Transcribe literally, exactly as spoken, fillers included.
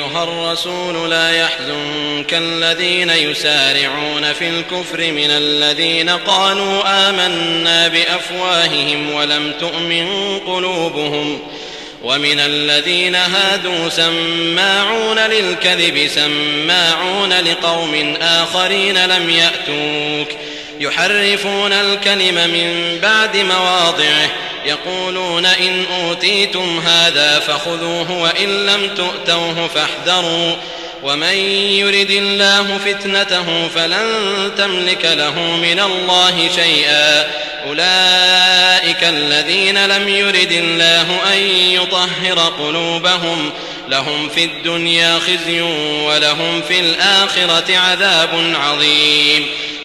أيها الرسول لا يحزنك الذين يسارعون في الكفر من الذين قالوا آمنا بأفواههم ولم تؤمن قلوبهم ومن الذين هادوا سماعون للكذب سماعون لقوم آخرين لم يأتوك يحرفون الكلم من بعد مواضعه يقولون إن أوتيتم هذا فخذوه وإن لم تؤتوه فاحذروا ومن يرد الله فتنته فلن تملك له من الله شيئا أولئك الذين لم يرد الله أن يطهر قلوبهم لهم في الدنيا خزي ولهم في الآخرة عذاب عظيم.